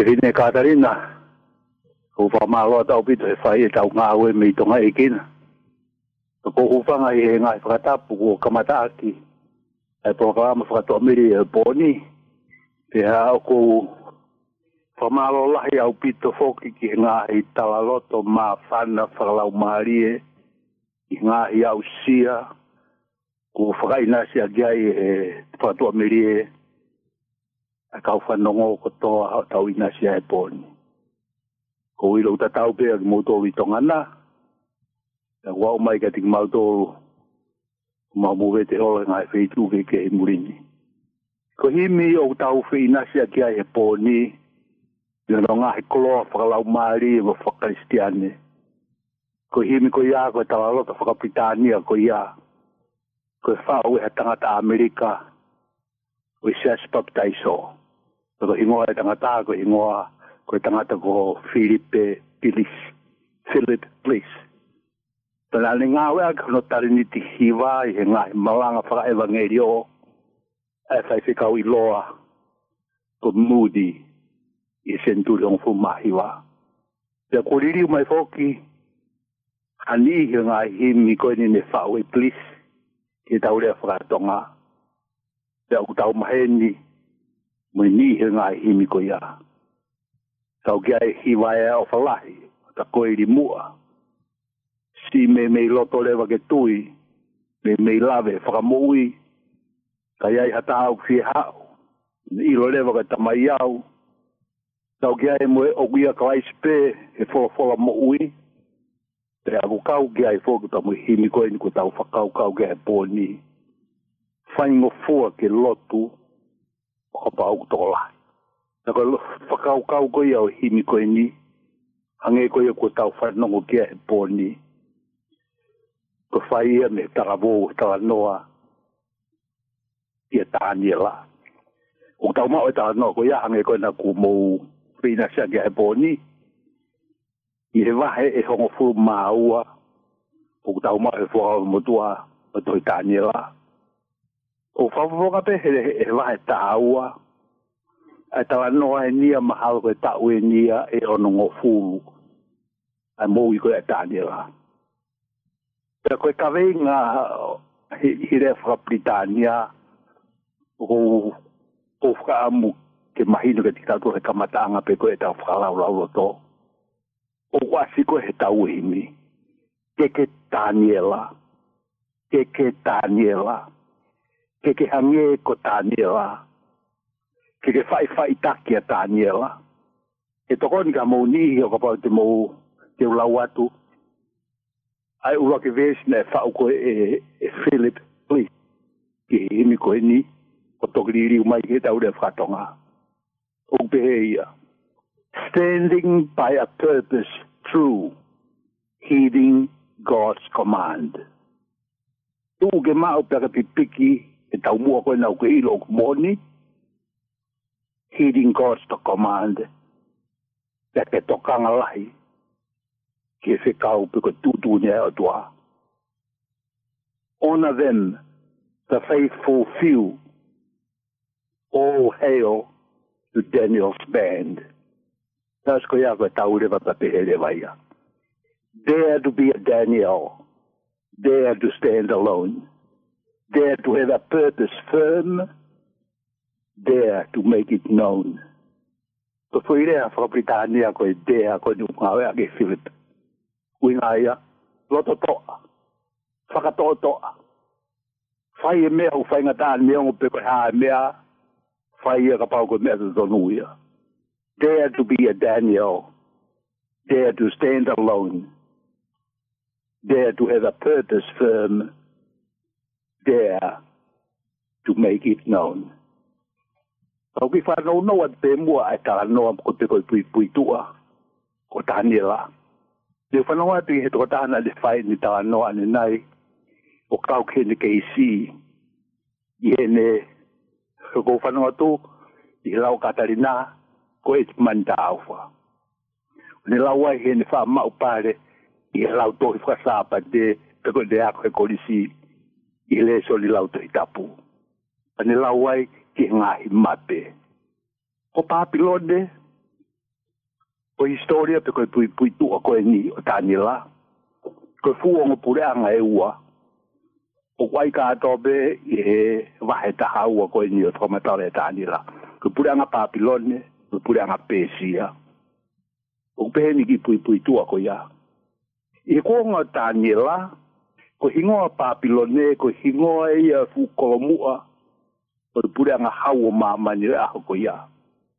hine Katarina. Ko fa malo tau pito e fai e tau ngā ue me tonga e kina. Ko hufanga i he ngai whakatapu ko kamataki. E programa whakatoa miri e pōni. Te hao ko whamalo lahi au pito foki ki ngā i talaloto mā whana whakalau maarie. I ngā i au sia. Ko whakainasi a giai e whakatoa miri e. A kau whanongo ko toa tau inasi a e pōni. Ko ilo tatau pēr ki mōtōru i tongana. E wau mai ka tiki mautoru. Ma muwe te ola ngai wheitu ke he murini. Ko himi o tau whinasi a kia he pōni. Ia no ngā he koloa whakalau maari e wa whakaristiane. Ko himi ko ia ko e talalota whakapritania ko ia. Ko e whau e ha tangata Amerika. Ko e sias paptaiso. Ko hingoa e tangata ko hingoa. Ko tangata ko Philip Bliss. Tana le ngā wea ka no tariniti hiwa i he ngā malanga whaka evangelio. E whai whikau i loa ko Moody i Centurion fu mahiwa. Pea ko ririu mai whoki hani hi ngā himi koe ni ne whau e Bliss ki tau rea whakatonga. Pea ku tau maheni mui ni hi ngā himi koe ia. Tau kia e hiwae au whalahi, ta koe ri mua. Si me loto lewa ke tui, me lawe whakamui, ka iai hata au ki hao, ilo lewa ke tamai au. Tau kia e moe o kuia ka aispe, e whola mo ui. Te aku kau kia e whoku tamu himi koe ni ko tau whakau kia e pōni. Whaingo fua ke lotu, o ka pau kutola. Nako whakau koe au himi koe ni. Hange koe ko tau whanongo kia he pōni. Ko whaia me tarabo, taranoa. Ia tānia la. O tau mao e taranoa ko ia hange koe na ku mou whina sia kia he pōni. I he wahe e hongo furu māua. O tau mao e whakau motua o toi tānia la. O whawawaka pe he wahe tāua. Ai tawa noa e nia mahalo koe tau e nia e ono ngō fūru. Ai mou i koe e tānia la. Pea koe kawei ngā hire whakapritania o whakaamu ke mahino ke tikatau he kamataanga pe koe e tau whakalau roto. O wasi koe he tau himi. Keke Daniela. Keke Daniela. Keke hange ko Daniela. Ke whai taki a Daniela. E toko ni ka mou nihi o ka pau te mou te ulau atu. Ai ura ke vesi na e whau koe e Philip Bliss. Ke himi koe ni. O toki riri umai ke tau rea whakatonga. O pehe ia. Standing by a purpose true. Heeding God's command. Tu ke mau peka pipiki e tau mua koe nau ke ilo o kumoni. Heeding God's command. Peke tokanga lahi. Ke whekau peko tutu nia o tua. Honor them, the faithful few. All hail to Daniel's band. Tas ko ia koe tau rewa papehe rewa ia. Dare to be a Daniel. Dare to stand alone. Dare to have a purpose firm. Dare to make it known. Ko whuirea whakapritania koe dare koe ni ungawe ake Philip. Uinga ia, loto toa. Whakatoa toa. Whai e mea u whainga tāni mea ngope koe haa mea. Whai ia ka pau koe mea tonu ia. Dare to be a Daniel. Dare to stand alone. Dare to have a purpose firm. Dare to make it known. Au ki whanau noa te mua ai tā noa ko te koe pui tua. Ko tāni la. Te whanau atu i he toko tāna le whai ni tā noa ane nai. O kau kene ke isi. I hene. Ko whanau atu. I lau Katarina. Ko e manda auwha. Ne lau ai hene wha mau pare. I lau tohi whasapa te. Peko de ako he kolisi. I le soli lau tohi tapu. Ne lau ai. Ki ngahi mape. Ko Papilone, Ko historia pe ko pui tu ko ni o Daniela. Ko fu o pure anga e ua. O wai ka to be e vahe ta haua ko ni o tomata le Daniela. Ko pure anga Papilone, ko pure anga Persia. O pe ni ki pui tu ko ya. E ko nga Daniela, ko hingoa Papilone, ko hingoa ia fu kolomua. Ko pure anga haua mamani a ko ya.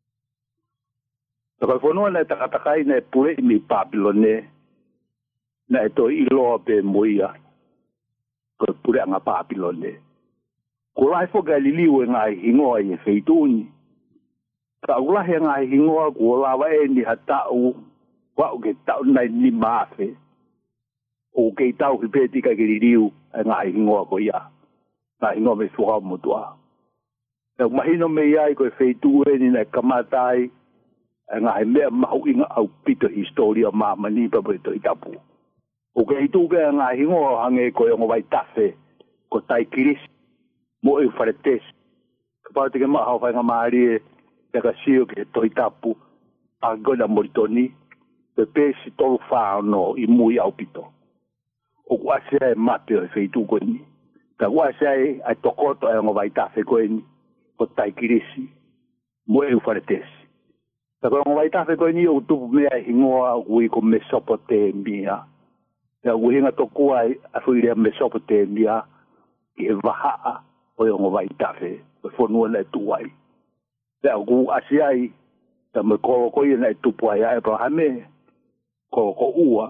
Taka whanua nei takatakai nei pure i mi Papilone, nei to iloa pe moia, ko pure anga Papilone. Ko lai fo Galileo e ngai hingoa i e feituni. Ka ulahi ngai hingoa ko lawa e ni hatau, wau ke tau nei ni maafe. O ke tau ki peti ka Galileo e ngai hingoa ko ia. Ngai hingoa me suha motua. E mahino me iai ko e feitue ni nei kamatai, nga mea mau inga au pito historia mamani pa to itapu. O ke itu ke nga hingo hange ko yung vai tafe ko tai kiris mo e faretes. Kapag ke ma hau nga mari e ka sio ke to itapu agora moritoni pe pesi tolu fa no i mui au pito. O kwa se mate e feitu ko ni. Ka kwa se ai tokoto e nga vai tafe ko ni ko tai kiris mo e faretes. Tako ngā waitafe koe ni o tupu mea hingoa ui ko Mesopotamia. Ia ui hinga toku ai a whuirea Mesopotamia i he wahaa o ngā waitafe. Koe whanua nei tuai. Ia gu asi ai ta me koro koe nei tupu ai a Abrahame. Koro ko ua.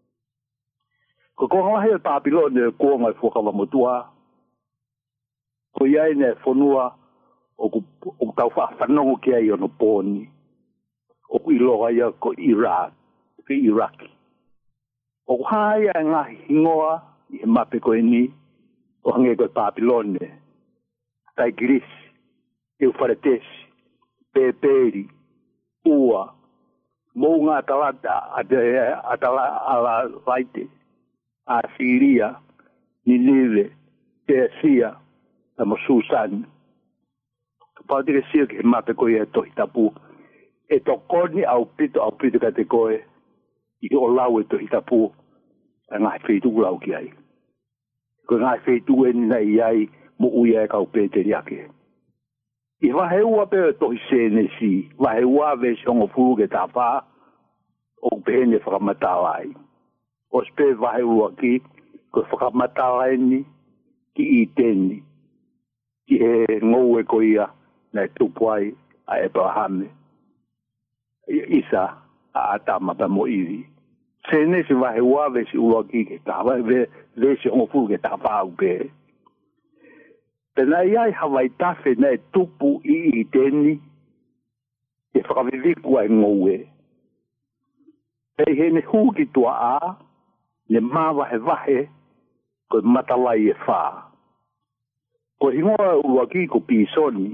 Ko ko ngā hea Papilone ko ngai whakawa motua. Ko iai nei whanua o tau whanongo ki ai ono pōni. O iloa ia ko Iraq, ke Iraki. O haia ngā hingoa i he mape koe ni, o hange koe Papilone, tai Gris, Euphrates, Peperi, Ua, mou ngā atala ala laite, Asiria, Ninive, Persia, tamo Susan. Kapatike sia ke he mape koe e tohi tapu, e to koni au pito ka te koe i o lau e to hitapu a ngai wheitu lau ki ai. Ko ngai wheitu e ni nei ai mo ui e kau pēteri ake. I wahe ua pe to hi sēne si, wahe ua ve si ongo furu ke tā pā o pēne whakamatāwai. O spe wahe ua ki, ko whakamatāwai ni ki i tēni. Ki he ngou e ko ia nei tupuai a Abrahame. Isa a atama pa mo iri. Sene si wahe wawe si ua ki ke tawa, ve si ongofu ke tawa au pe. Pena iai hawai tafe nei tupu i teni, e whakaviviku ai ngoue. Pei he ne hu ki tua a, ne mā wahe, ko matalai e whā. Ko hingoa ua ki ko pisoni,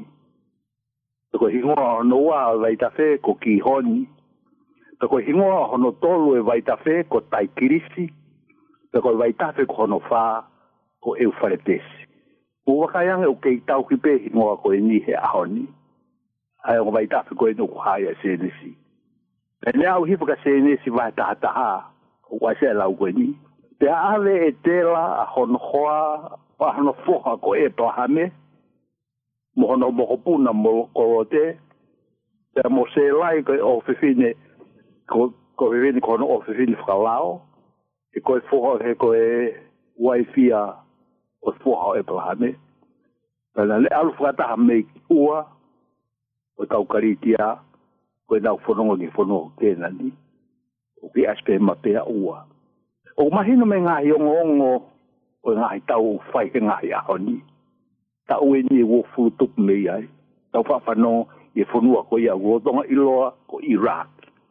ko hingoa hono wa vaitafe ko kihoni. Ko hingoa hono tolu e vaitafe ko taikirisi. Ko vaitafe ko hono fa ko Euphrates. Ua kaiange o kei tau ki pe hingoa ko e ni he ahoni. Ai o vaitafe ko e no kuhaya senesi. E ne au hipa ka senesi vai tahataha o waise lau ko e ni. Te ave e tela a hono hoa a hono foha ko e Abrahame. Mohono mohopuna mo korote. Te mo se lai ko o fifine ko fifine ko no o fifine whakalao. E ko e foha he ko e waifia o foha o Abrahame. Pena le alu whakataha me ua o tau karitia ko e nau whanongo ki whanongo kēnani. O ki aspe mapea ua. O mahino me ngahi ongo o ngahi tau whai ke ngahi ahoni. Ta ue ni wo fu tup me ai. Tau whawhano i whanua ko ia uotonga iloa ko Iraq.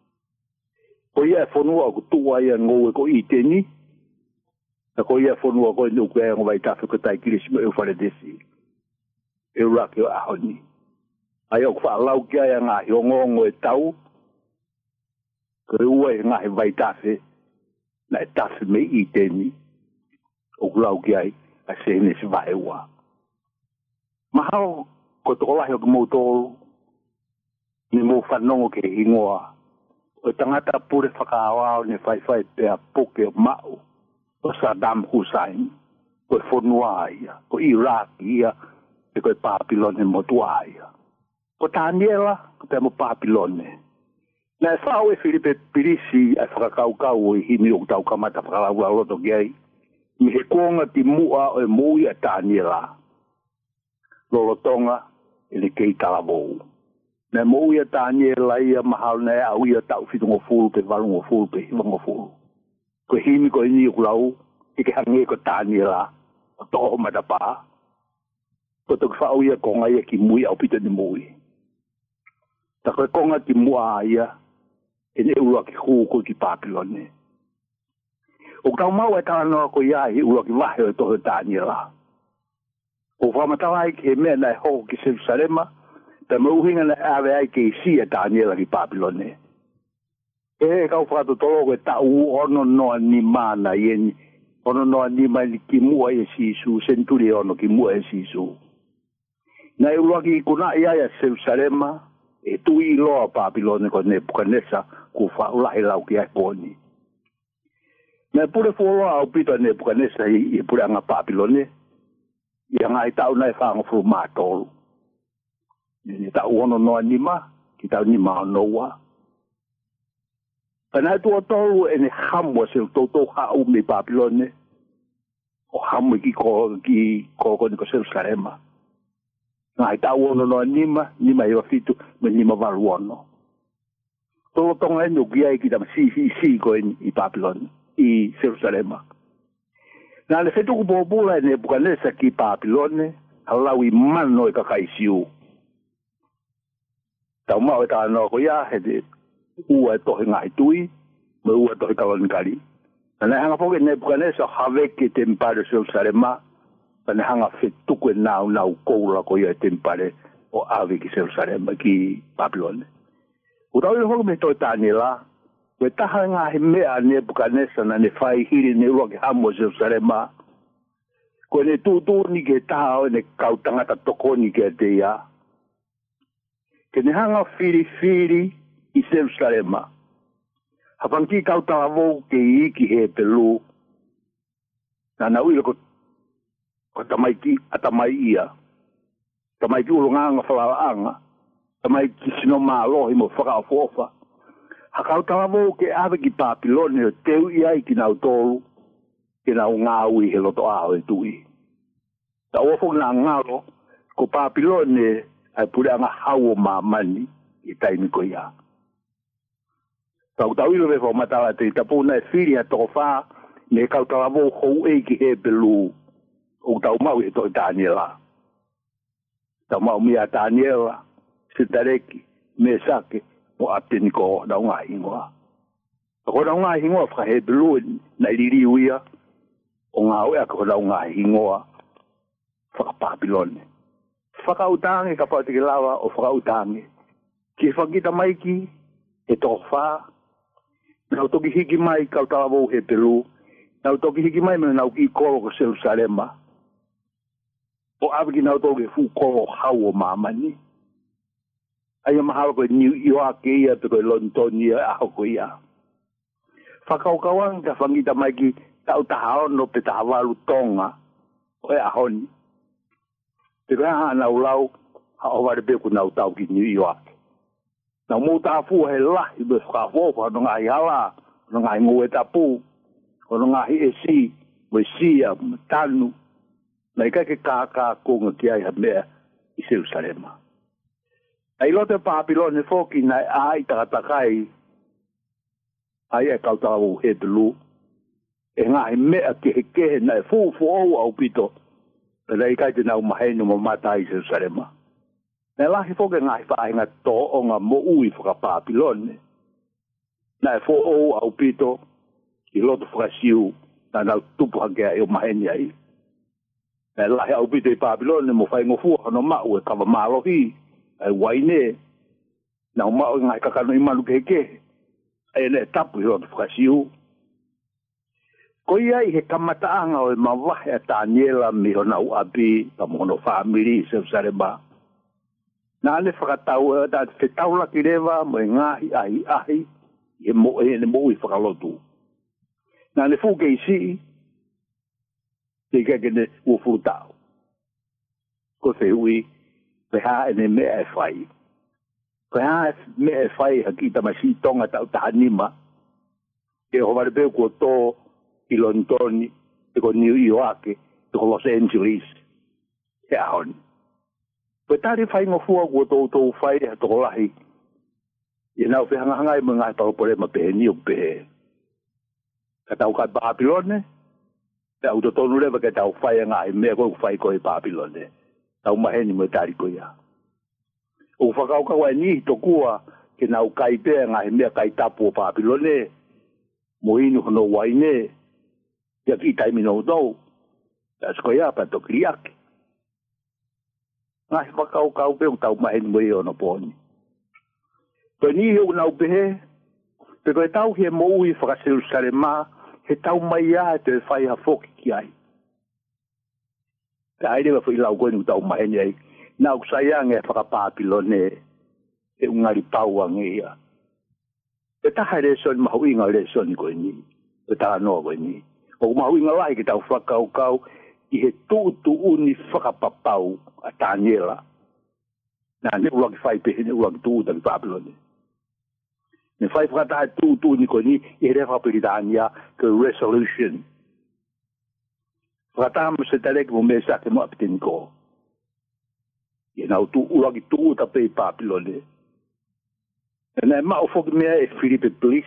Ko ia whanua ko tua ia ngoe ko i teni. Ta ko ia whanua ko nuku e ngawai tafi ko tai kirisi mo Euphradesi. Iraq yo ahoni. Ai o whaalau ki ai ngahi ongo e tau. Ko ua e ngahi vai tafi. Na e tafi me i teni. O lau ki ai a sene si vai ua. Mahau ko toko lahi o ki moutou ni mou whanongo ke hingoa o tangata pure whakaawao ne whai pe a poke o mau o Saddam Hussein o whonua ia o Iraq ia e koe Papilone motua ia o Daniela ko pe mo Papilone na whao e Filipe Pirisi a whakakaukau o i himi o tau kamata whakalau a loto gei mi he konga ti mua o e mui a Daniela lolotonga e le kei talavou na mui a Daniela ia mahal na e au ia tau fitungo fulu pe valungo fulu pe hivango fulu ko himi ko ini ukulau i ke hange ko Daniela o toho matapa ko tuk whao ia konga ia ki mui au pita ni mui ta koe konga ti mua ia e ne ua ki huu ko ki Papilone o tau mau e tala noa ko ia i ua ki wahe o toho Daniela o whamatawa ai ke mea na e hoko ki Jerusalema ta mauhinga na awe ai ke isi e Daniela ki Papilone e kau whakato tolo koe ta u ono noa ni mana ieni ono noa ni mai ki mua e sisu senturi ono ki mua e sisu na e ua ki kuna ia e Jerusalema e tui loa Papilone ko Nebuchadnezzar ku whaulahi lau ki ai poni na pure foloa au pita Nebuchadnezzar i pure anga Papilone ia ngai tau nai whaanga furu mātolu ni tau ono noa nima ki tau nima o noa Pana tu tolu e ne hamwa se toto hau me Papilone o hamu ki ko ni ko Jerusalema ngai tau ono noa nima i wafitu me nima valuono tolo tonga enu ki ai ki tam si ko i Papilone i Jerusalema na le fetu ko bobula ne Nebuchadnezzar ki Papilone halau i mano e kakaisiu tau mau e tā no ko ia he de ua e tohe ngai tui me ua tohe kalonikari na hanga poke Nebuchadnezzar haveke tempare Jerusalema na hanga fetuku e nau koula ko ia tempare o ave ki Jerusalema ki Papilone utau i hoko me toi Daniela we taha ngā he mea Nebuchadnezzar na ne whai hiri ne ua ki hamo Jerusalema ko ne tūtū ni ke taha o ne kautangata toko ni ke te ia ke ne hanga whiri i Jerusalema hapanki kautala vou ke iki he pelu na uilo ko tamaiki atamai ia tamaiki ulunganga whalaanga tamaiki sino mālohi mo whakaofofa hakautala vou ke ave ki Papilone o teu ia i ki nau tolu ke nau ngāui he loto aho e tui ta ofo na ngalo ko Papilone ai pure anga hau o mamani i taimi ko ia tau ilo me fo matala te tapuna e whiri a toko wha me kautala vou hou e ki he pelu o tau mau e toi Daniela tau mau mia Daniela se tareki me sake o ateni ko na unga hingoa ko na unga hingoa wha he pelu na iriri uia o ngā ue ko na unga hingoa whaka Papilone whakautange ka pau te lawa o whakautange ki whakita maiki e toko wha nau toki hiki mai kautala vou he pelu nau toki hiki mai me nau ki koro ko Jerusalema o awiki nau toki fu koro hau o mamani ai mahalo ko New York ia pe ko London ia aho ko ia whakaukawang ka whangita mai ki tau tahao no pe tahawalu tonga o e ahoni te raha nau lau hao ware pe ku nau tau ki New York nau mou tafu he lahi me whakafofa no ngai hala no ngai ngoe tapu o no ngai e si me sia tanu na ika ke kākā konga ki ai ha mea i Jerusalema ai lote Papilone foki nai ai takatakai ai e kautawu he pelu e ngai mea ke he kehe nai fufu au au pito na ika te nau mahenu mo mata i Jerusalema na lahi foke ngai whainga tō o ngā mo ui whaka Papilone na e fo ou au pito i loto whakasiu na nau tupu hakea e o maheni ai na lahi au pito i Papilone mo whaingo fua no mau e kawa mālohi ai waine na mau ngai kakano i manu keke e ne tapu i loto whakasiu ko ia i he kamataanga o e mawahe a Daniela mi ho nau api ka mohono whaamiri i Jerusalema na ane whakatau e da te taula ki rewa mo e ngahi ahi e mo I whakalotu. Nā ne fu kei si, te kia kene ua furutau. Ko te hui, pe ha ene mea e whai. Pe ha mea e whai haki tamasi tonga tau tahanima. E ho marepeo kua tō I London, te ko New York, te ko Los Angeles, e ahoni. Pe tari whai ngofua kua tō whai e toko lahi. E nau whihangahanga I mga tau pore ma pehe ni o pehe. Ka tau kai Babylone, te au tonu lewa ka tau whai ngā I mea koe whai koe Babylone. Tau maheni mo tari koe ia. O whakaukau e ni to kua ke nau kai pēr ngā mea kai tapu o Babylone. Mo inu hono waine, ia ki taimi no tau. Tas koe ia pa toki riake. Ngā whakaukau pēr tau maheni mo I ono pōni. Koe ni heu nau pehe, pe koe tau he mo ui whakaserusare mā, he tau mai a te whai ha whoki ki ai. Te aere wa whi lau koe nu tau maheni ai. Nau kusaiange whakapāpilone e ungari paua ngia. E taha re son mahuinga re son koe ni. E taha noa koe ni. O mahuinga lai ki tau whakaukau I he tūtu uni whakapapau a Daniela. Nā ne ulaki whai pehe ne ulaki tūta ki Babylone. Ne whai whakataha tūtu uni koe ni I he rewa peri Dania ke resolution. Whakataha mo se tareki mo me sake mo apitini ko. E nau tu ulaki tūta pei Babylone. E nai mao whoki mea e Philippe Bliss.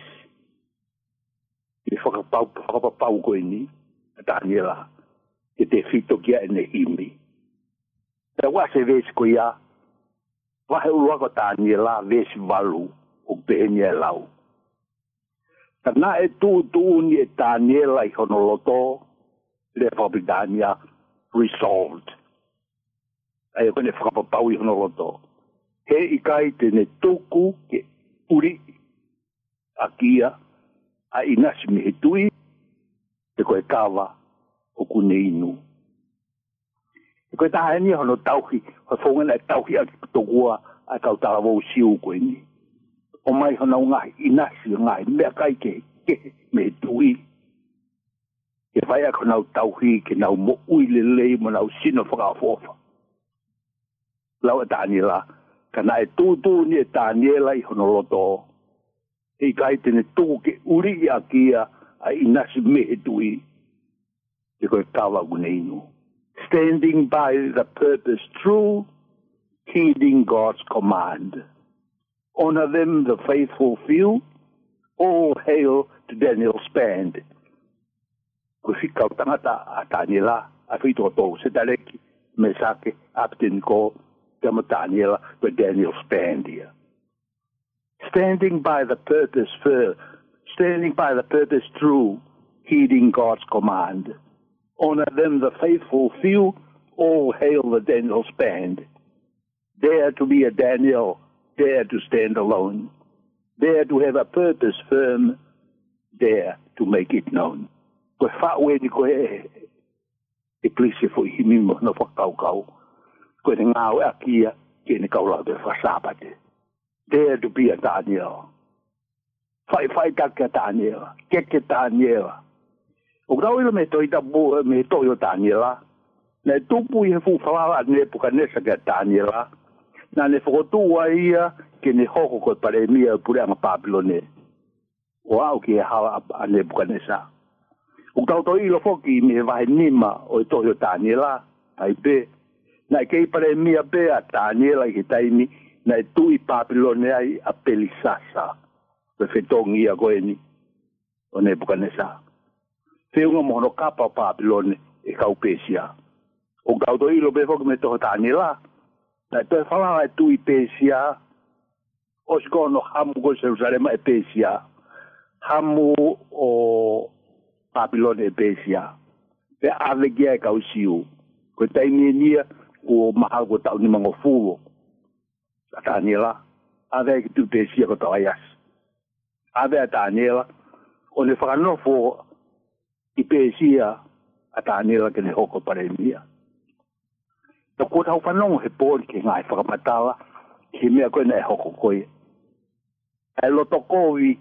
E whakapapau koe ni a Daniela. E te whito kia e ne himi. E wase vesi koe ia. Wahe uruako Daniela vesi walu o peheni e lau. Ta nā e tūtu uni e Daniela I honoloto. Le Whakapidania resolved. Ai kone whakapapau I honoloto. He I kai tene tuku ke uri a kia a inasi me he tui te koe kawa o kune inu. E koe taha eni hono tauhi, hoi whongana e tauhi a tokua a kau tarawau siu koe ni. O mai hono ngai inasi ngai mea kai ke me he tui. E vai a konau tauhi ke nau mo ui lelei mo nau sino whakafofa. Lau a Daniela, kana e tūtū ni e Daniela I honoloto. E kai tene tūku ke uri a kia a inasi me he tui. E koe kawa kune inu. Standing by the purpose true, heeding God's command. Honor them, the faithful few. All hail to Daniel's band. Ko whikau tangata a Daniela, a whito tō se tareki, me sake, aptin ko, tama Daniela, with Daniel's band here. Standing by the purpose true, heeding God's command. Honor them, the faithful few, all hail the Daniel's band. Dare to be a Daniel, dare to stand alone. Dare to have a purpose firm, dare to make it known. Koe whaue ni koe e plise fo I himimo no whakaukau. Koe ne ngāo e akia ke ne kaulau te whasapate. Dare to be a Daniel. Whai take a Daniel. Keke Daniel. O grau ilo me toi tabu me toi o Daniela. Ne tupu I he fu whalawa ne puka nesa ke Daniela. Na ne whakotu wa ia ke ne hoko koe pare mia pure anga Babylone. O au ki he hawa a ne puka nesa. O tau to ilo foki me vai nima o to Daniela ai pe na kei pare mia pe a Daniela ki taimi na tu I Babylone ai a Belisasa pe fetongi a goeni o Nebuchadnezzar fe unga mono kapa Babylone e kau Persia o tau to ilo pe foki me to Daniela na to fala ai tu I Persia o skono hamu go Jerusalem e Persia hamu o Babylone e Persia. Pe ave kia e kau siu. Ko taimi nia o maha ko tau ni mango fuo. A Daniela. Ave ki tu Persia ko tau aias. Ave a Daniela. O ne whakanofo I Persia a Daniela ke ne hoko pare mia. Ta ko tau whanongo he pōri ke ngai whakamatawa. Ke mea koe na e hoko koe. E loto kovi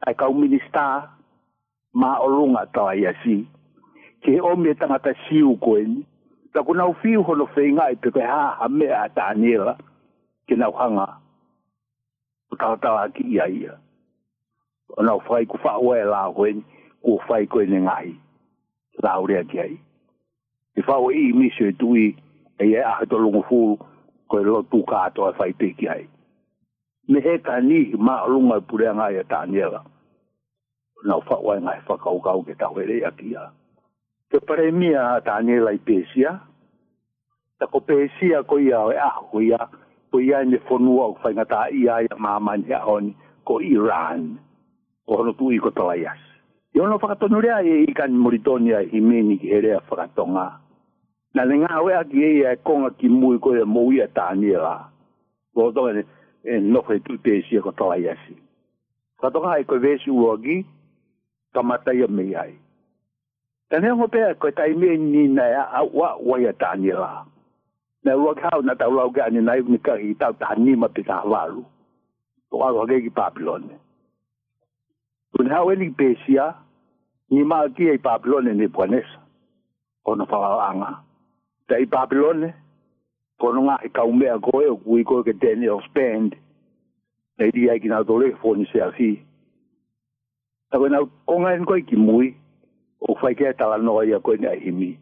ai kau minista ma olunga tawa iasi ke o me tangata siu koen ta kuna u fiu hono feinga i pe ha me a Daniela ke na hanga ka tawa ki ia ona fai ku fa wa la koen ku fai koen ngai la ore ki ai i fa o i mi se tui e a to lungu fu ko lo tu ka to fai pe ki ai me he ka ni ma olunga pure ngai a Daniela na fa wa ngai fa kau ke ta wele akia ke premia Daniela i pesia ta ko pesia ko ia ko ia ni fonua o fa ngata ia mama ni on ko Iran ko no tu i ko toias yo no fa tonu rea i kan Moritonia i meni ki rea fa tonga na lenga we aki e konga ki mui ko e mo ia Daniela ko to no fe tu pesia ko toias fa tonga i ko vesi uogi kamata ia me ai. Tane mo pe ko tai me ni na wa ya Daniela. Na wa kau na tau lau ga ni na ni ka i tau tani ma pe ta walu. To wa ga ki Babylon. Kun ha we ni pesia ni ma ki i Babylon ni pones. Ono fa anga. Tai Babylon ko no nga i ka me ko e ku ko ke Daniel spend. Nei dia ki na dole fo ni se afi. Tawa na konga en koi ki mui o fai ke tala noa ia koe ni a himi.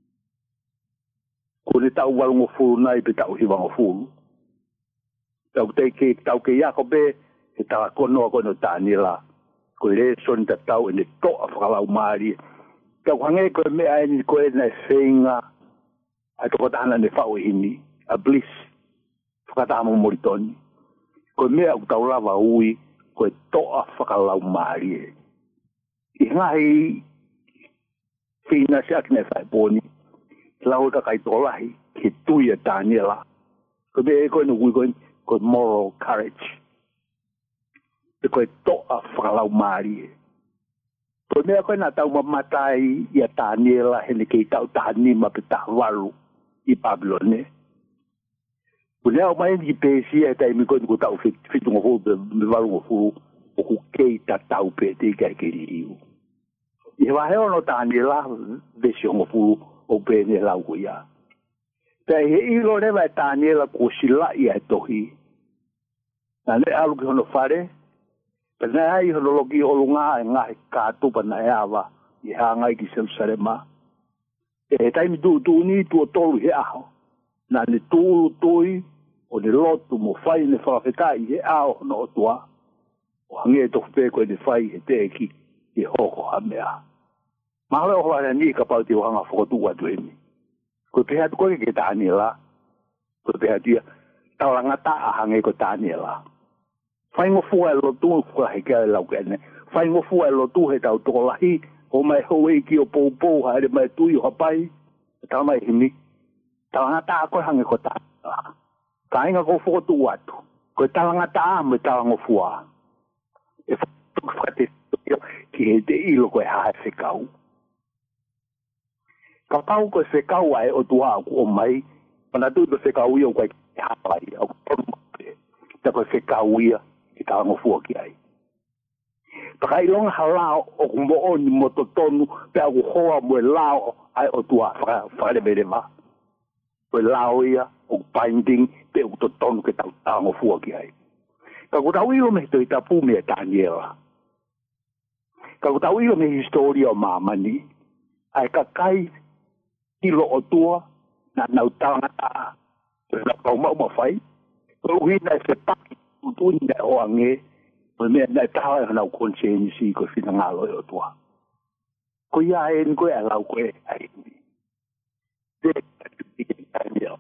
Ko ne tau walungo furu nai pe tau hiwango furu. Tau ke ia ko be e tala konoa koe no Daniela. Ko le son ta tau e ne toa whakalau maari. Tau hange koe mea ni koe na whenga a toko tahana ne whau himi. A bliss. Whakatahamo Moritoni. Koe mea u tau lava ui koe toa whakalau maari e. I ngai fina se akne fai poni lau ta kai tolahi ke tuia Daniela ko be ko no ko moral courage ko to a falau mari ko me ko na tau matai ia Daniela hele ke tau tani ma peta walu I Babylone ko le o mai di pesi e tai mi ko tau fitu ngo me walu fu o ke ta tau pe te ke liu I wa he ono Daniela vesio ngo fu o bene la uia. Te he I lo le va Daniela ko sila ia tohi. Na le alu ki hono fare. Pe na ai hono loki o lunga e ngai ka tu pa na ava I hanga I ki Jerusalema. E tai mi tu ni tu tolu he aho. Na le tu toi o le lotu mo fai ne fa fetai he aho no tua. O hange to pe ko de fai he te ki I hoko hamea. Mahalo o hana ni ka pau te wanga whakotu atu emi. Ko peha tu koe ke Daniela. Ko peha tia talanga ta ahange ko Daniela. Whai ngofu e lotu kua he kia lau kene. Whai ngofu e lotu he tau toko lahi. O mai hoe ki o pou haere mai tui o hapai. Tau mai himi. Talanga ta koe hange ko Daniela. Ka inga ko whakotu atu. Ko talanga ta me talanga fua. E whakate ki he te ilo koe hae whekau. Ka pau ko se kau ai o tua ko mai pana tu se kau I o ko hapai o ta ko se kau ia ki ta ngo fu ki ai pa kai long halao o mo on mototonu pe o hoa mo lao ai o tua fa le bele ma ko lao ia o binding pe o totonu ki ta ngo fu ki ai ka ko tau I o me to ta pu me Daniela ka ko tau I o me historia o mamani ai ka kai Ilo o tua, na nau tangata, na kau mau fai. Ko hina se paki tutuni na o ange, ko mea na tawa nau konsensi ko fina ngalo o tua. Ko ia en koe alau koe ai ni. Daniel.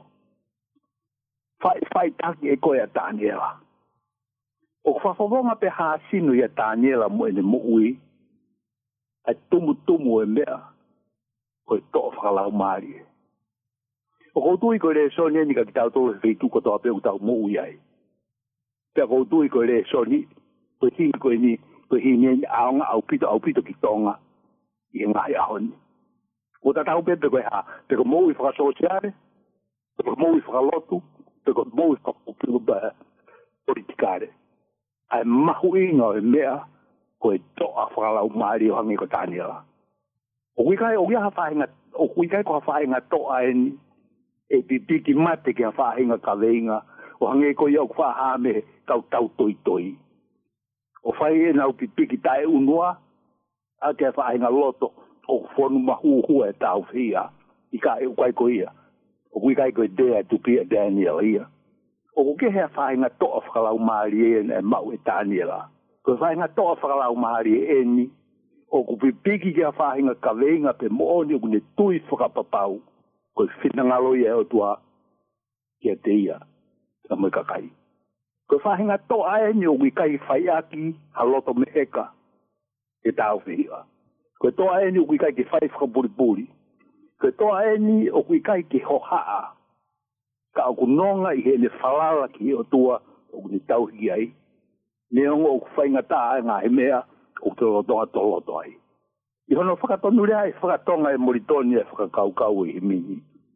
Fai taki e koe a Daniela. O whawhawonga pe haasinu ia Daniela mo ene mo ui, ai tumu e mea, ko to whakalau maari. O koutui ko le soni ni ka kitau tō wheitu ko tō apeu tau mo ui ai. Pea koutui ko le soni, ko hini ko ni, ko hini aonga au pito ki tonga, I ngai ahoni. Ko ta tau pepe koe ha, pe ko mo ui whakasosiare, pe ko mo ui whakalotu, pe ko mo ui whakopilo ba politikare. Ai mahu inga o mea, ko to a whakalau maari o hangi ko Daniela. O kui kai o ia hawhainga, o kui kai ko hawhainga to a eni, e pipiki mate ki hawhainga ka veinga, o hangi ko iau whahame kau tau toi toi. O whai e nau pipiki tae unua, a ke whainga loto, o whonu mahuhu e tau whia, i ka e ukai ko ia. O kui kai ko e dea tupi a Daniel ia. O ko ke hea whainga to a whakalau maari e mau e Daniela. Ko whainga to a whakalau maari e eni, o ku pipiki kia whahinga ka veinga pe mooni o kune tui whakapapau ko whinangalo i eo tua kia te ia ka mui kakai. Ko whahinga to aeni o kai whaiaki haloto me eka e tau whia. Ko to aeni o kai ke whai whakapuripuri. Ko to aeni o kai ke hohaa ka o kunonga i hene whalala ki o tua o kune tau hi ai. Neongo o whainga taa ngā he mea o te rotonga toloto ai. I hono whakatonu rea e whakatonga e moritoni e whakakaukau e himini.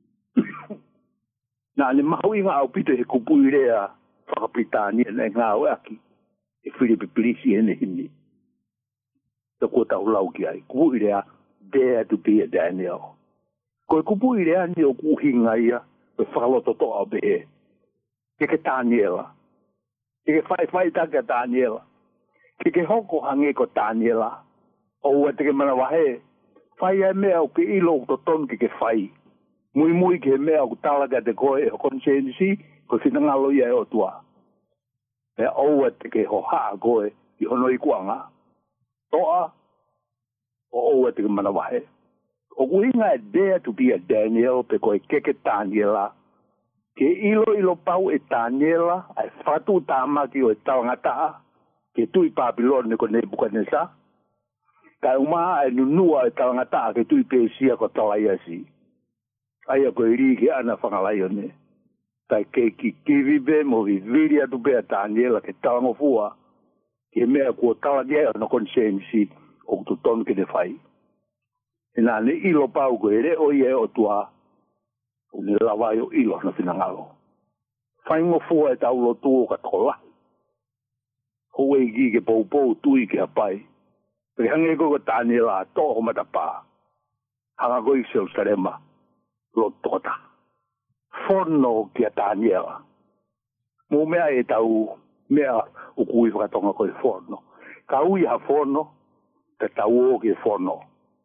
Nā ne mahu i ngā au pito he kupu i rea whakapitani e ngā au aki e whiripi pilisi e ne hini. Te kua tau lau ki ai. Kupu i rea dare to be a Daniel. Ko e kupu i rea ni o kuhinga ia e whakaloto to au behe. Ke Daniela. Ke whai take Daniela. Ke hoko hange ko Daniela. O ua te ke mana wahe. Whai e mea o ke ilo o to ton ke whai. Mui ke mea o talaga te koe e konsensi ko whinangalo ia e o tua. E o ua te ke ho haa koe i hono i kuanga. Toa o ua te ke mana wahe. O kuhinga e dare to be a Daniel pe koe keke Daniela. Ke ilo pau e Daniela ai whatu tāmaki o e tawangataa. Ke tui Papilon ko Nebuchadnezzar. Ka umaa e nunua e tawangataa ke tui Pesia ko Talaiasi. Aia ko iri ke ana whangalai o ne. Tai ke ki kivibe mo viviri atu pea Daniela ke tawangofua. Ke mea kua talagia o na konsensi o tutonu ke ne whai. E nā ne ilo pau ko ere o ie o tua. O ne lawai o ilo na whinangalo. Whaingofua e taulo tuo ka tola. Hoe i ke pou tui ke hapai. Pe hange ko Daniela toho matapa. Hanga ko i Jerusalema. Lo tota. Fono ki a Daniela. Mo mea e tau mea o kui whakatonga ko i fono. Ka ui ha fono. Ka tau o ki fono.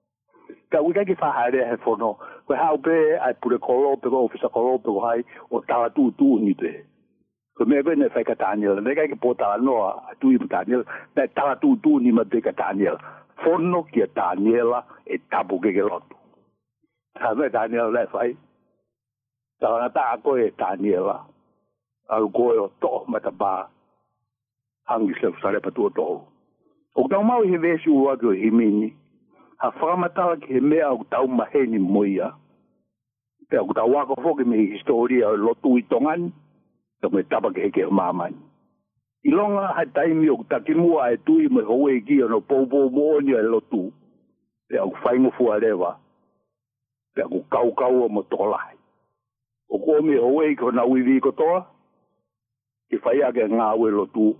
Ka ui kai ki whahare he fono. Koe hau pe ai pure kolope ko ofisa kolope ko hai o tawa tu ni pe. Ko me koe ne whai ka Daniel, me kai ke pota anoa a tui pa Daniel, me tawa tu ni ma te ka Daniel. Fono ki a Daniela e tapu ke lotu. Ta me Daniel le whai. Ta wana ta a koe e Daniela. Au koe o toh mataba. Hangi se usare pa tua tohu. O tau mau he vesi ua ki o himini. Ha whakamatala ki he mea o tau maheni moia. Pe o tau wako foki me historia o lotu i tongani. Ka me tapa ke heke o mamani. I longa hai taimi o takimua e tui me hoe ki o no poupo mooni e lotu. Pe au whaingo fua rewa. Pe au kau o mo tolai. O ko me hoe ki o na uivi kotoa. Ke whaiake ngā ue lotu.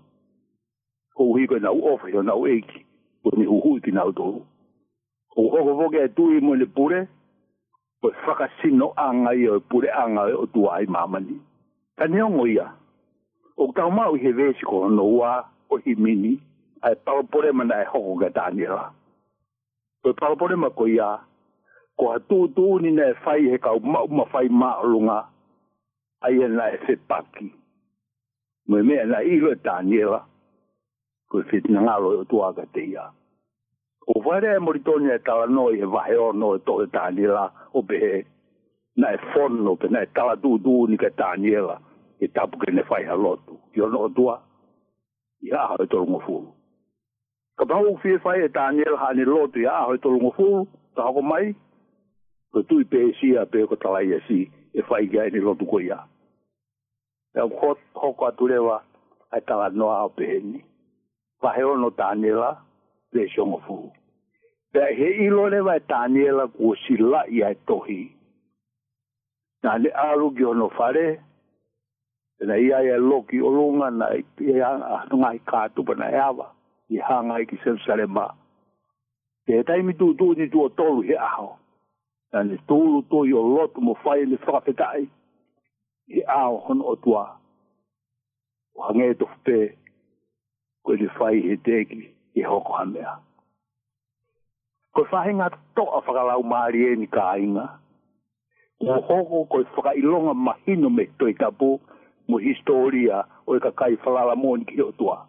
Ko hui ko na uofa o na ueki. Ko ni huhui ki na utohu. O hoko foke e tui mo le pure. Ko whakasino anga i o pure anga o tua ai mamani. Ka neongo ia. O tau mau he vesi ko no ua o himini. Ai palopore mana e hoko ka Daniela. Ko palopore ma ko ia. Ko hatu ni na e whai he kau ma whai maolunga. Ai e na e whepaki. Mo mea na ilo e Daniela. Ko e whitina ngalo o tua ka te ia. O whaere e moritoni e tala noi e wahe o no e to e Daniela o behe. Na e fono pe na e tala ni ka Daniela. E tapu ke ne whai halotu. Ki ono o tua. I aho e tolungo fulu. Ka pahu fie whai e Daniela hane lotu i aho e tolungo fulu. Ta hako mai. Ko tui pe sia pe ko talai si. E whai kia e ni lotu ko ia. E au hoko aturewa. Ai tala noa o peheni. Wahe ono Daniela. Pe shongo fulu. Pe he ilo lewa e Daniela kua sila i ai tohi. Nā le aru ki ono whare. Na ia e loki o lunga na ia ngai kātupa na eawa. i hanga i ki Jerusalema. Te taimi tu ni tu o tolu he aho. Tane tolu to i o lotu mo whai le whakawhetai. I aho hono o tua. O hange to whpe. Koe le whai he teki i hoko hamea. Koe whahinga toa whakalau maari e ni ka inga. O hoko koe whakailonga mahino me toi tapu mo historia o ka kai whalala mōni ki o tua.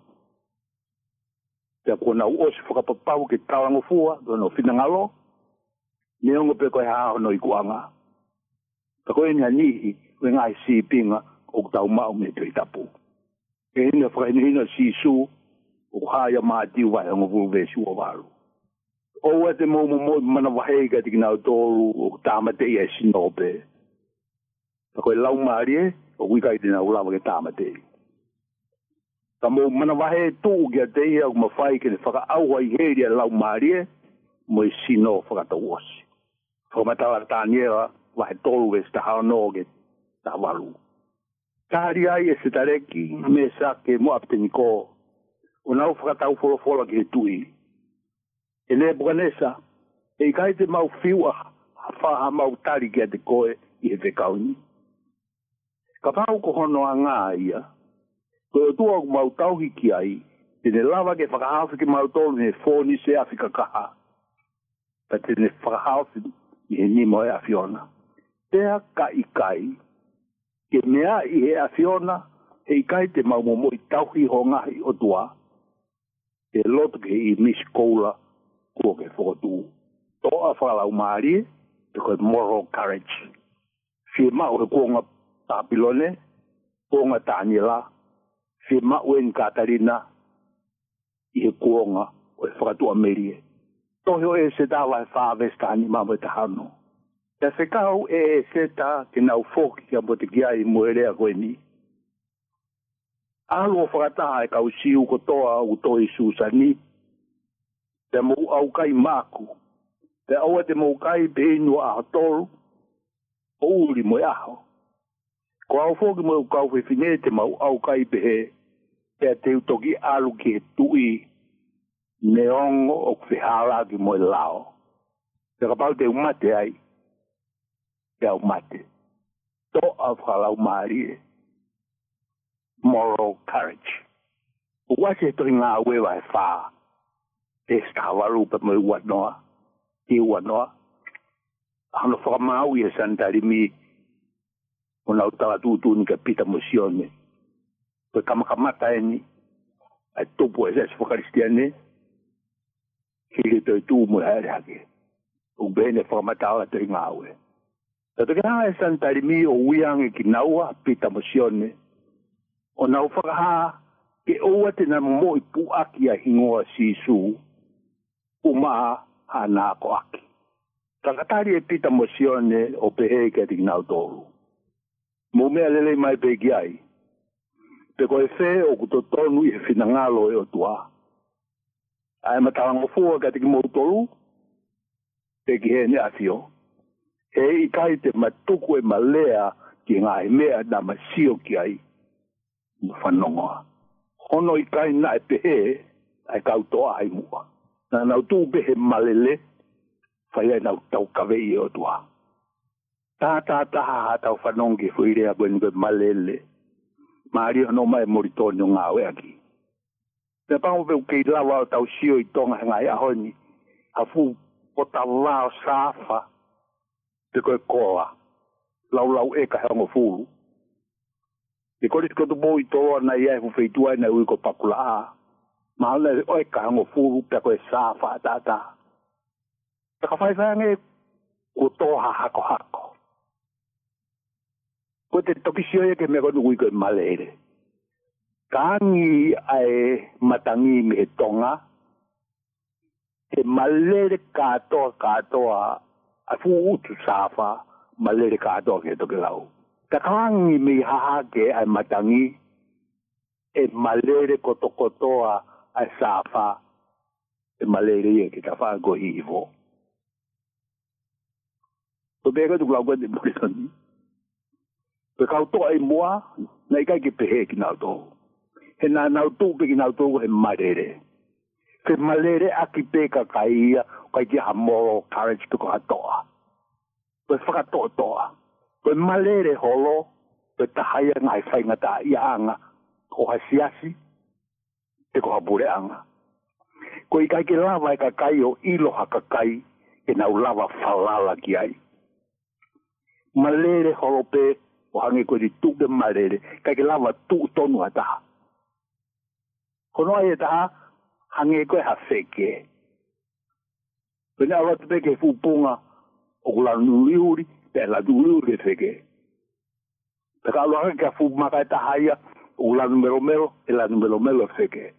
Te kona uosi whakapapau ke tawango fua, dono whinangalo, neongo pe koe hao no i kuanga. Ta koe ni anihi, we ngai si pinga o tau mau me toi tapu. E hina whakainihina si su, o haya mātiu vai ongo vulvesi o waru. O te mo mana wahei ka tiki nau tōru o tāmate i e sinope. Ta koe lau maarie, o wikai te nau lawa ke tāmate. Ta mo mana wahei tū kia te ia o mawhai ke ne whakaaua i heri a lau maarie, mo i sino whakatau osi. Whakamatawa tāniera, wahe tōru e sta hao no ke tā walu. Tahari ai e se tareki, me sa ke mo apteni ko, o nau whakatau wholofola ki he tui. E ne bukanesa, e kai te mau whiua whaha mau tari kia te koe i he whekauni. Ka pau ko hono a ngā ia, koe o tua mau tauhi ki ai, tene lava ke whakahawhi ki mau tolu he whoni se Afrika kaha. Pa tene whakahawhi i he nimo e awhiona. Tea ka i kai, ke mea i he awhiona, he i kai te mau momo i tauhi ho ngahi o tua. Te loto ke i miskoula, kua ke whakatu. Toa whakalau maari, te koe moral courage. Whie mau he kuonga Papilone, kuonga Tāniela, whie mau en Katarina, i he kuonga o he whakatu Amerie. Tohio e se tawa he whāvestani mamu e te hano. Te whekau e se ta ke nau whoki kia mo te kia i muerea koe ni. Alo whakataha e kau siu kotoa u toi Susani, te mou au kai māku, te aua te mou kai pēnu a hatoru, o uri mo aho. Ko au fōki mo kau whiwhine te mau au kai pehe, te te utoki alu ki he tui, neongo o whihala ki mo lao. Te kapau te umate ai, te au mate. To au whalau maari moral courage. Uwase to ngā wewa e whaa. Te stawaru pa mo wanoa, te wanoa. Ano whakamau i e santarimi, o nau tawa tūtū ni ka pita mosione. Koe kamakamata e ni, ai topu e sesi whakaristiane, hiri toi tū mo haere hake. O bene whakamatawa te ngāwe. Tato ke hanga e santarimi o uiange ki naua pita mosione, o nau whakaha ke oua te na mo i puaki a hingoa sisu, umaa hana ko aki. Takatari e pita mosione o pehe ke tiki nau tōru. Mo mea lele mai peki ai. Pe koe whe o kuto tonu i he whinangalo e o tua. Ai matarango fua ke tiki mou tōru, peki he ne afio. He i kai te matuku e malea ki ngā he mea na masio ki ai. Mo whanongoa. Hono i kai na e pehe, ai kautoa ai mua. Na nau tū pehe malele, whai ai nau tau kawei e o tua. Tā ha tau whanongi whuirea koe ni koe malele. Maari hono mai moritoni o ngā weaki. Te pango peu kei lawa o tau sio i tonga he ngai ahoni. A fu o tau lao sāwha. Te koe koa. Lau eka he ongo furu. Te koris koto mo i toa na iai fu feitua na ui ko pakula a. Mahala e oeka he ongo furu pe koe sāwha tata. Te ka whaiwhange ko toha hako. Ko te tokisio e ke mea koe nukui koe maleere. Kāngi ai matangi me he tonga. He maleere kātoa a fu utu sāwha maleere kātoa ke toke lau. Ka kāngi me haha ke ai matangi e maleere kotoa ai sāwha e maleere e ke ta whaako hivo. Ko pēka tu klau koe te moritoni. Pe kau toa e mua, na ikai ke pehe ki nau tō. He nā nau tū pe ki nau tō he marere. Pe malere aki peka kaia, kai ki ha moro courage to ka toa. Pe whakatoa toa. Pe malere holo, pe tahaya ngai whaingata ia anga, ko ha siasi, te ko ha bureanga. Ko i kai ki lava e kakai o ilo ha kakai, e nau lava whalala ki ai. Malere holo pe, o hangi ko di tuke malere, kai ki lava tu tonu ataha. Kono ai e taha, hangi ko e ha feke. Pena awa te peke fupunga, o kula nuliuri, pe la nuliuri feke. Peka alo hangi ka fupumaka e tahaya, o kula numero mero, e la numero mero feke.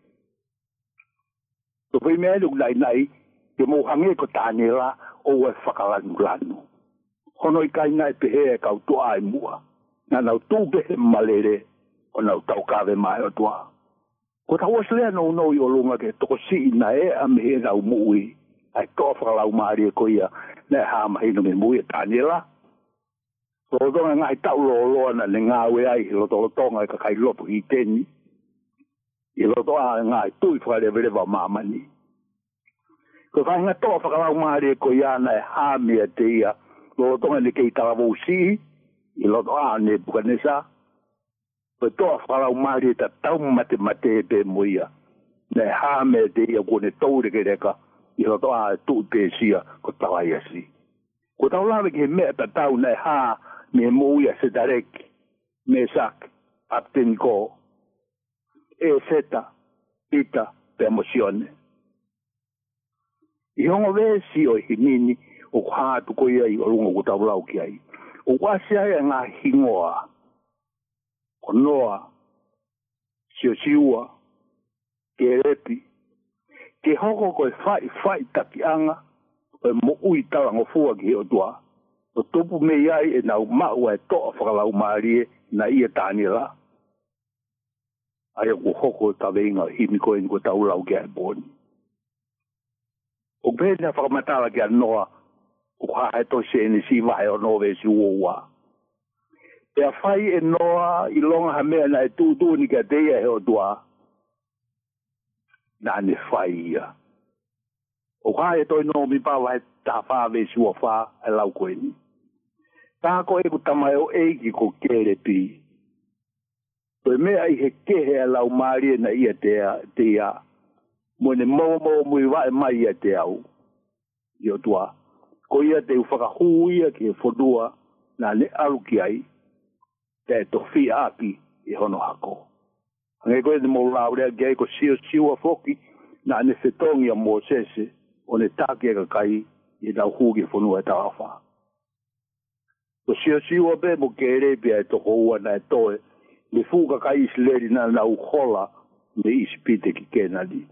To pei mea nuk nai nai, te mo hangi ko tānela, o e whakalanu lanu. Hono i kai nai pehe e kau tua ai mua. Nā nau tūpehe malere, o nau tau kawe mai o tua. Ko tau aslea no i o lunga ke toko si na e a mehe nau mui. Ai toa whakalau maari e koia, ne haa mahino me mui e tānela. Rotonga ngai tau loa na ne ngāwe ai, roto tonga e kakai lopo i teni. I roto a ngai tui whakare verewa mamani. Ko whainga toa whakalau maari e koia na e haa mea te ia, rotonga ne kei taravou si, i roto a ne pukanesa. Pe toa whalau maari ta tau mate e pe muia. Ne haa mea te ia kone taure ke reka, i roto a tu pe sia ko tawai asi. Ko tau lawe ke mea ta tau ne haa me muia se darek, me sak, apten ko, e seta, ita, pe emosione. I hongo vesi o hinini, o kuhatu ko ia i o lungo ko tau lau ki ai. O kwasi ai ngā hingoa, o noa, siosiua, ke repi, ke hoko koe whai takianga, o mo ui tarango fua ki o tua. O topu me iai e nau maua e toa whakalau maarie na ia tāni la. Ai o hoko taweinga himi koe ni ko tau lau ki ai boni. O pēnea whakamatala ki a noa, o hae to se ni si vahe o nove si uoua. Pea whai e noa i longa ha mea na e tūtū ni ka teia he o tua. Nā ne whai ia. O hae to i no mi pawa he tā whāwe si ua whā e lau koe ni. Tā ko e ku tamai o eiki ko kere pi. Koe mea i he kehe a lau maarie na ia te ia. Mwene mui wae mai ia te au. I o tua. Ko ia te whakahu ia ki e whodua na ne alu ki ai. Te to whi api i hono hako. Ngai koe te mō raurea ki ai ko siwa foki na ne whetongi a mō sese o ne tāki e kakai i tau huki whanua e tawawha. Ko siwa pe mo kere pia e toko ua na e toe me fuka kai isleri na nau hola me ispite ki kenali.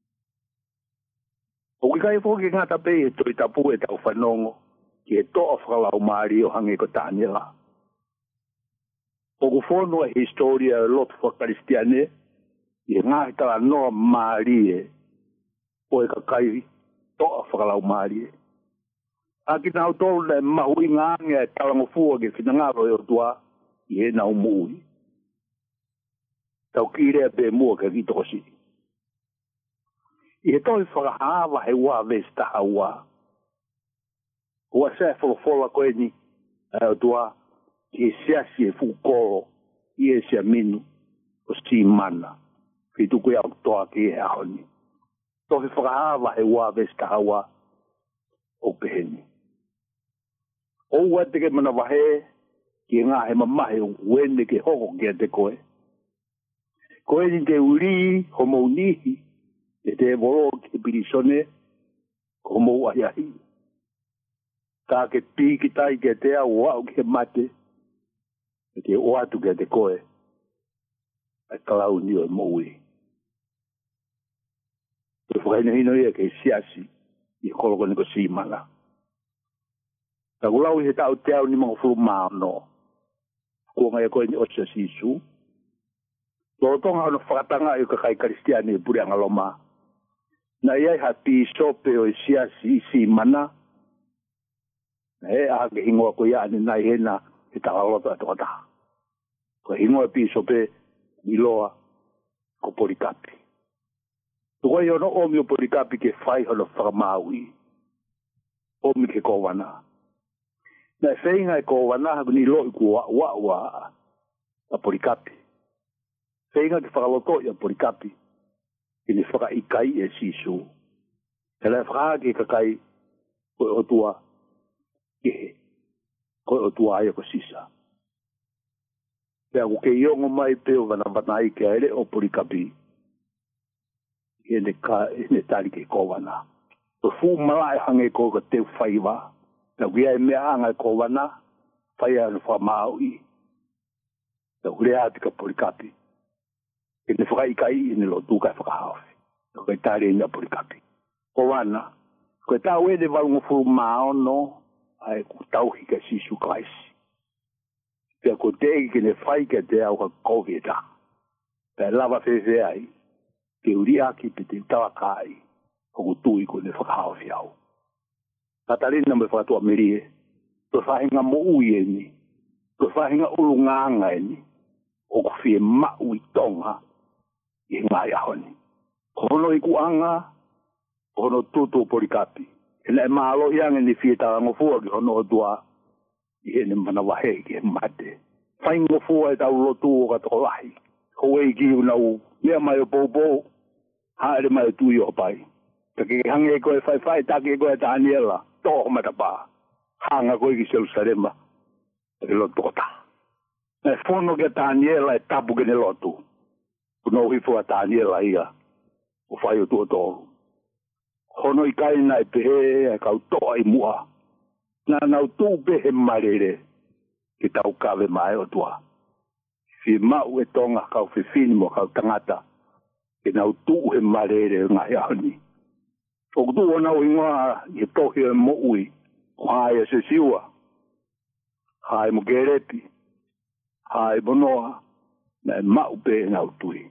O ki kai fōki ngata pe e toi tapu e tau whanongo ki e toa whakalau maari o hange ko tānela. O ku whonua historia lotu whakaristiane i ngāhi tala noa maari e o e kakai toa whakalau maari e. Aki nau tolu na mahui ngāngia e talangofua ki whinangaro e o tua i e nau mui. Tau ki rea pe mua ka ki tosi. I he toi whakahawa he wā vesta hawa. Ua se wholofola koe ni o tua ki e seasi e fukoro i e sea minu o si mana. Ki tuku au toa ki e ahoni. Toi whakahawa he wā vesta hawa o peheni. O ua teke mana wahe ki ngā he mamahe o uene ke hoko ki a te koe. Koe ni te uri homo nihi e te voro ki pirisone homo ahiahi. Ka ke piki tai ke te au wau ke mate e te oatu ke te koe e kalau ni o moui. Te whakaina hino ia ke siasi i koloko ni ko simana. Ka kulau he tau te au ni mga furu maano. Kua ngai koe ni osa sisu. Lotonga ono whakatanga i kakai karistiani e puri angaloma. Na iai hapi sope o i siasi i si mana. Na e ake hingoa ko iani nai hena e takalota atokata. Ko hingoa pi sope i loa ko porikapi. Tua yo no omi o polikapi ke fai hono whakamaui. Omi ke kowana. Na whainga e kowana ni lo i kua wa a polikapi. Whainga ke whakaloto i a polikapi. Ki ni whakaikai e sisu. E lai whakaake kakai koe o tua kehe. Koe o tua aia ko sisa. Pea ku ke iongo mai peo vanai ke aere o polikapi. Ene tari ke kowana. O fu malai hange ko ka te whaiwa. Na wia e mea anga ko wana. Whaia na whamaui. Na urea ati ka polikapi. Ene whakaikai ene lo tukai whakahawhi. Na kai tari ene a polikapi. Ko wana. Koe tā wede walungo furu maono. Ai ku tauhi ka sisu kaisi. Pea ko te ke ne whai ka te au ka COVID-a. Pea lava whewhe ai. Ke uria ki pe te tawakai, o kutui ko ne whakahawa whiau. Katarina me whakatua merie, to whahinga mo ui e ni, to whahinga ulu nganga e ni, o kuwhie mau I tonga, I ngai ahoni. Kono I kuanga, kono tutu polikapi. Ena e maalo iange ni whie tarango fua ki hono o tua, I ene mana wahe ki e mate. Whaingo fua e tau lotu o katoko lahi. Koe ki unau, mea mai o bobo, haere mai o tui o pai. Take hange koe whai, take koe Daniela, toho matapa. Hanga koe ki Jerusalema, e lotu kota. E whono ke Daniela e tapu ke ne lotu. Kuno hifo a Daniela ia, o whai o tua toru. Hono I kaina e pehe, e kau toa I mua. Nā nau tū pehe marere, ki tau kawe mai o tua. Fi mau e tonga kau whiwhini mo kau tangata. Ke nau tū he marere ngai ahoni. O kutu o nau ingoa I tohi e mo ui. O hae se siua. Hae mo gerepi. Hae monoa. Na e mau pe e nau tui.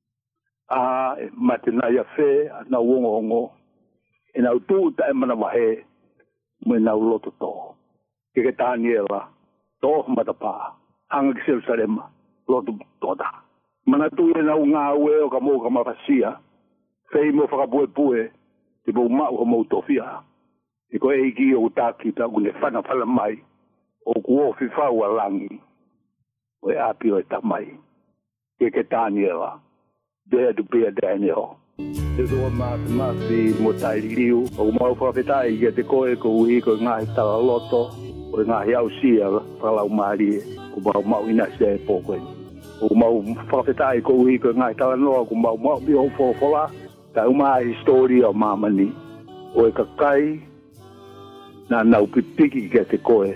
A e matena ia whe a nau ongo ongo. E nau tū ta e mana wahe. Mo e nau loto tō. Ke Daniela. Tō matapa. Hanga ki Jerusalema. Lotu toda. Mana tu e nau ngā ue o ka mō ka mawhasia. Whei mo whakapue pue. Te mō mau o mō tofia. E ko eiki o utaki ta une whana whala mai. O kuo whiwhau a langi. O e api o e tamai. Ke Daniela. Dea du pia Daniel. Te toa māti mo tairi riu. O mau whawhetai ke te koe ko uhi ko ngāhi tala loto. O ngāhi au sia whalau maari. Ko mau ina se e pōkoe. O mau whawhetai ko uhi ko ngai tala noa ko mau mi o whawhola. Ta uma historia o mamani. O e kakai na nau pipiki ke te koe.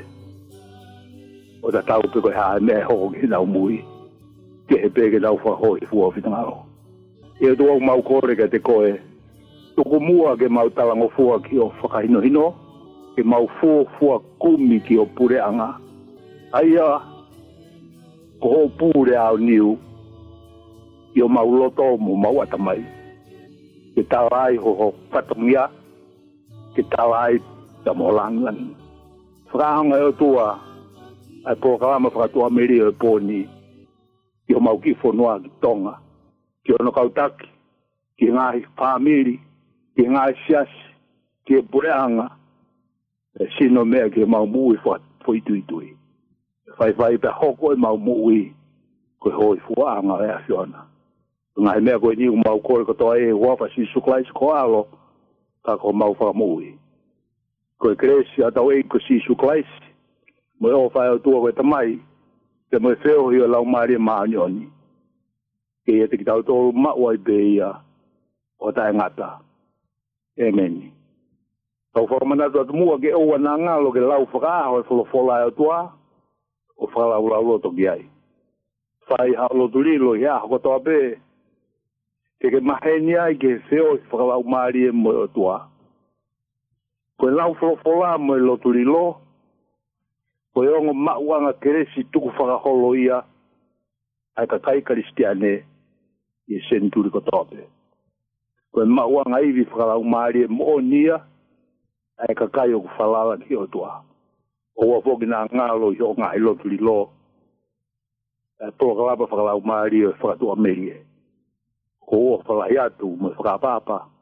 O ta tau pe koe hae mea hoki nau mui. Ke he peke nau whahoi fua whitangaro. E o tua mau kore ke te koe. Tuku mua ke mau talango fua ki o whakahino hino. Ke mau fua kumi ki o pureanga. Aia ko ho pure au niu I o mau loto mo mau atamai ke talai ho patamia ke talai ta mo langan franga o tua ai programa fra tua meri o poni I o mau ki fonua ki tonga ki ono kautaki ki ngai family ki ngai sias ki pureanga sino mea ki mau mui foi tui Fai pe hoko e mau mui ko hoi fuanga e afiona. Ngai mea ko ni mau ko ko to e wa fa si suklai ko alo ta ko mau fa mui. Ko kresi ata we ko si suklai. Mo o fa o tu o tamai. Te mo feo hi o lau mari ma nyoni. Ke te ki tau to ma wai be ia o ta ngata. Amen. Tau fa mana to mu ke o na ngalo ke lau fa ho fo fola o tua. O whala ula loto ki ai. Whai halo turilo ia ko toa pe. Ke maheni ai ke wheo I whakalau maari e mo o tua. Koe lau wholofola mo e loto rilo. Koe ongo mauanga keresi tuku whakaholo ia. Ai ka kai karistiane I senturi ko toa pe. Koe mauanga iwi whakalau maari e mo o nia. Ai ka kai o whalala ki o tua. O wa foki na ngalo I o ngai lotu li lo. Tō kalapa whakalau maari o whakatua merie. Ko whakaiatu mo whakapapa.